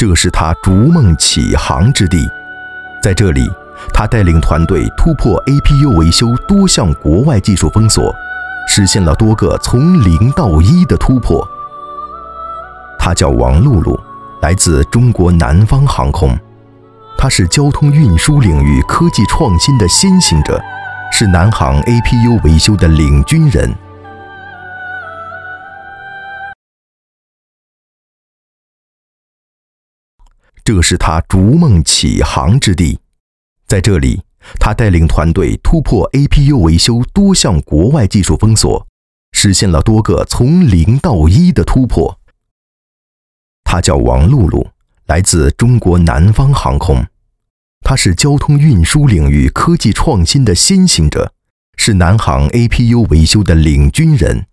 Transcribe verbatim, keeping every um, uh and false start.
这是他逐梦起航之地。在这里，他带领团队突破 A P U 维修多项国外技术封锁，实现了多个从零到一的突破。他叫王露露，来自中国南方航空。他是交通运输领域科技创新的先行者，是南航 A P U 维修的领军人。这是他逐梦起航之地。在这里，他带领团队突破 A P U 维修多项国外技术封锁，实现了多个从零到一的突破。他叫王露露，来自中国南方航空。他是交通运输领域科技创新的先行者，是南航 A P U 维修的领军人。